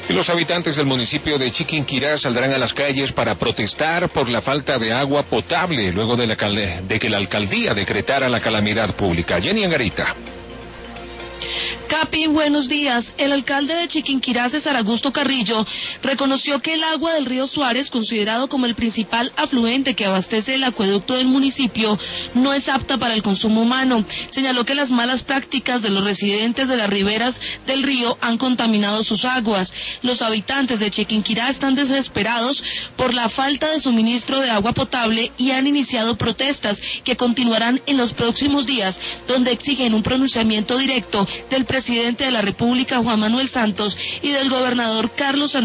Y los habitantes del municipio de Chiquinquirá saldrán a las calles para protestar por la falta de agua potable luego de que la alcaldía decretara la calamidad pública. Jenny Angarita. Capi, buenos días. El alcalde de Chiquinquirá, César Augusto Carrillo, reconoció que el agua del río Suárez, considerado como el principal afluente que abastece el acueducto del municipio, no es apta para el consumo humano. Señaló que las malas prácticas de los residentes de las riberas del río han contaminado sus aguas. Los habitantes de Chiquinquirá están desesperados por la falta de suministro de agua potable y han iniciado protestas que continuarán en los próximos días, donde exigen un pronunciamiento directo del presidente de la República, Juan Manuel Santos, y del gobernador Carlos